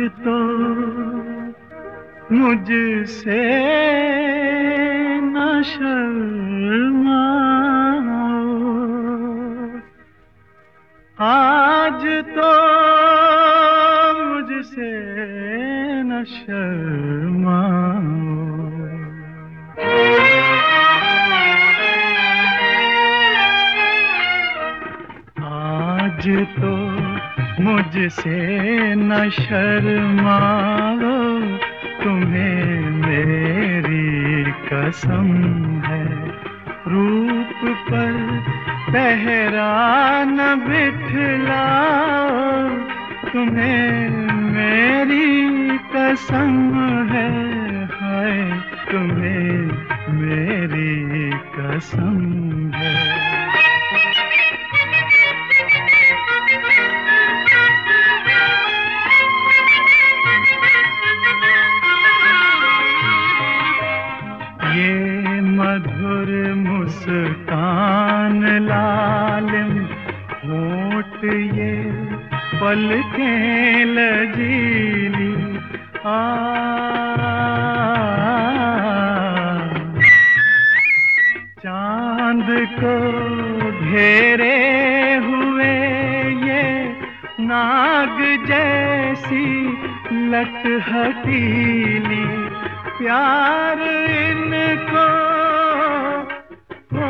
तो मुझसे न शर्माओ, आज तो मुझसे न शर्माओ। आज तो मुझसे न शर्माओ, तुम्हें मेरी कसम है। रूप पर पहरा न बिठलाओ, तुम्हें मेरी कसम है। हाय तुम्हें मेरी कसम है। ये मधुर मुस्कान लालिम होठ, ये पलकें लजीली, चांद को घेरे हुए ये नाग जैसी लट हटीली, प्यार इनको हो,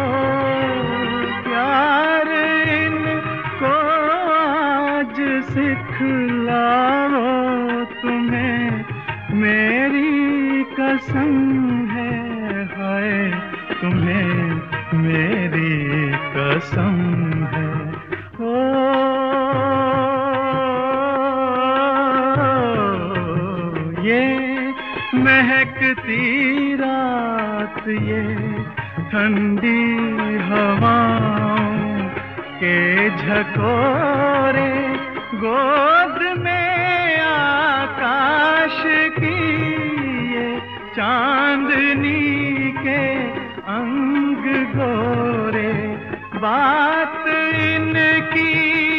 प्यार इनको आज सिखलाओ, तुम्हें मेरी कसम है। हाय तुम्हें मेरी कसम है। ओ ये महकती रात, ये ठंडी हवाओं के झकोरे, गोद में आकाश की ये चांदनी के अंग गोरे, बात इनकी,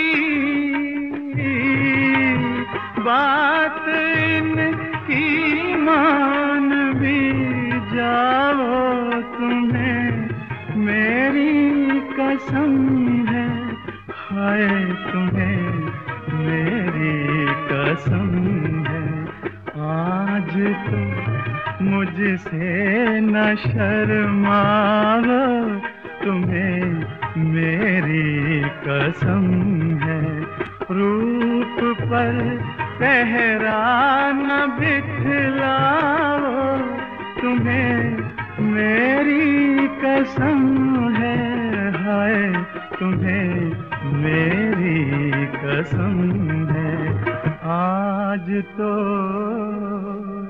बात इनकी मान भी जाओ, तुम्हें मेरी कसम है। हाय तुम्हें मेरी कसम है। आज तो मुझसे न शर्माओ, तुम्हें मेरी कसम है। रूप पर पहरा न बिठलाओ, तुम्हें मेरी कसम है। हाय तुम्हें मेरी कसम है। आज तो